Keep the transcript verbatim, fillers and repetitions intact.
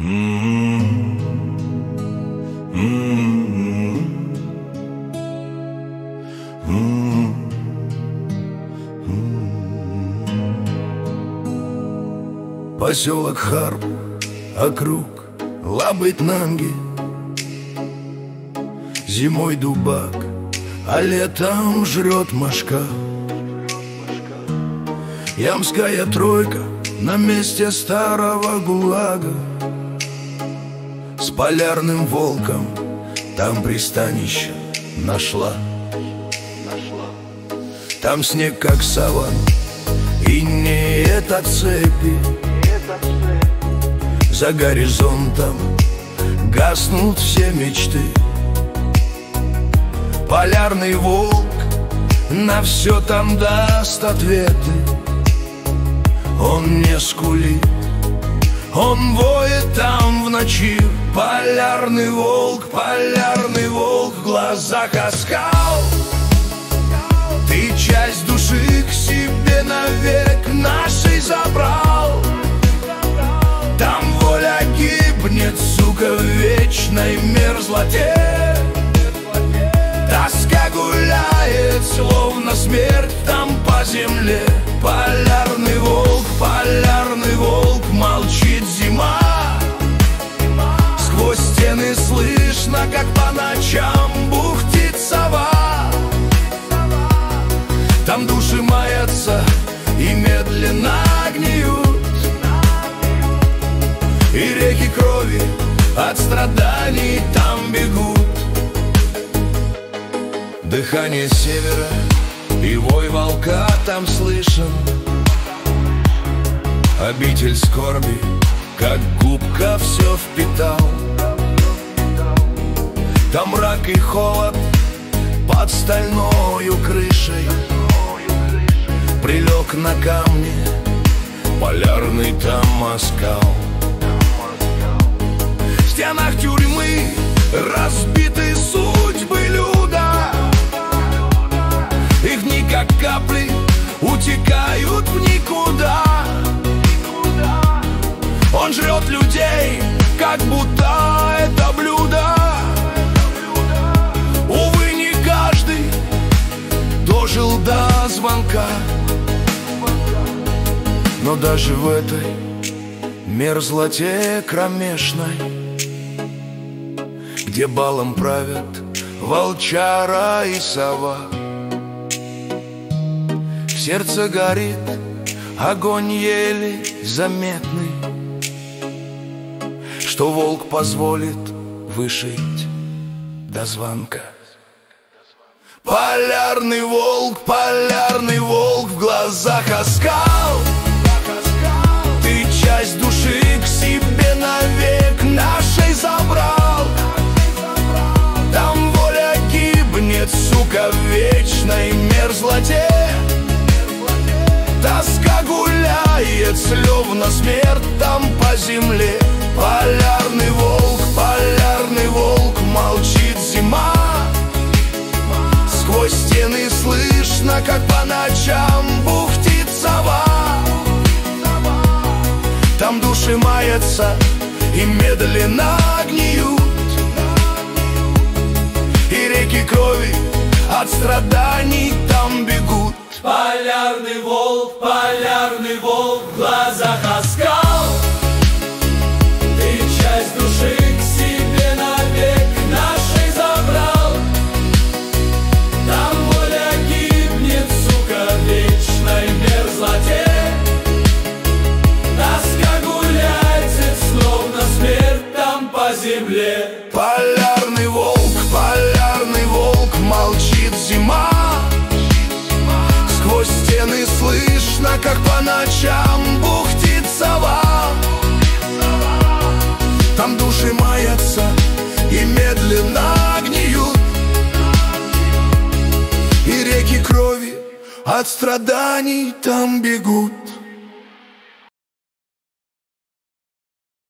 Поселок Харп, округ Лабытнанги. Зимой дубак, а летом жрет мошка. Ямская тройка на месте старого ГУЛАГа. С полярным волком там пристанище нашла. Там снег как саван, и не это цепи. За горизонтом гаснут все мечты. Полярный волк на все там даст ответы. Он не скулит, он воет там в ночи. Полярный волк, полярный волк, в глазах оскал. Ты часть души к себе навек нашей забрал. Там воля гибнет, сука, в вечной мерзлоте. Тоска гуляет, словно смерть там по земле. Полярный волк, полярный волк, молчит зима. Сквозь стены слышно, как по ночам бухтит сова. Там души маятся и медленно гниют. И реки крови от страданий там бегут. Дыхание севера и вой волка там слышен. Обитель скорби, как губка, все впитал. Там мрак и холод под стальною крышей. Прилег на камне полярный там оскал. В стенах тюрьмы разбиты судьбы люда. Их дни как капли утекают в никуда. Он жрет людей, как будто это блюдо. Увы, не каждый дожил до звонка. Но даже в этой мерзлоте кромешной, где балом правят волчара и сова, в сердце горит огонь еле заметный, что волк позволит вышить до звонка. Полярный волк, полярный волк, в глазах оскал. Ты часть души к себе навек нашей забрал. Там воля гибнет, сука, в вечной мерзлоте. Тоска гуляет, словно смерть там по земле. Полярный волк, полярный волк, молчит зима. Сквозь стены слышно, как по ночам бухтит сова. Там души маятся и медленно гниют. И реки крови от страданий там бегут. Полярный волк, полярный волк, в глазах оскал. Ты часть души к себе навек нашей забрал. Там воля гибнет, сука, в вечной мерзлоте. Тоска гуляет, словно смерть там по земле. Полярный волк, полярный волк, молчит зима. Сквозь стены слышно, как по ночам бухтит сова. Там души маятся и медленно гниют. И реки крови от страданий там бегут.